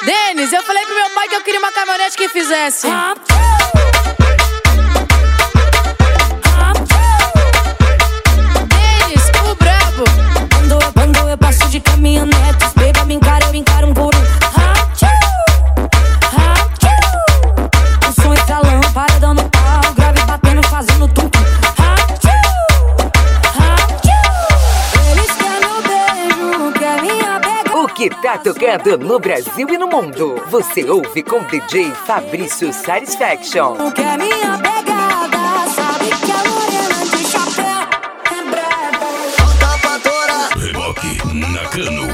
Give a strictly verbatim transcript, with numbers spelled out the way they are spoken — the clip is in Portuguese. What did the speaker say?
Denis, eu falei pro meu pai que eu queria uma caminhonete que fizesse. Denis, o brabo. Quando eu, quando eu passo de caminhonetes, baby, me encara, eu encaro um por um. O som estralando, paredão no pau, grave batendo, fazendo tum. Eles querem meu beijo, quer minha pegada. O que tá tocando no Brasil e no mundo, você ouve com D J Fabrício Satisfaction. Quer minha pegada, sabe que a morena de chapéu é braba. Reboque na Cano.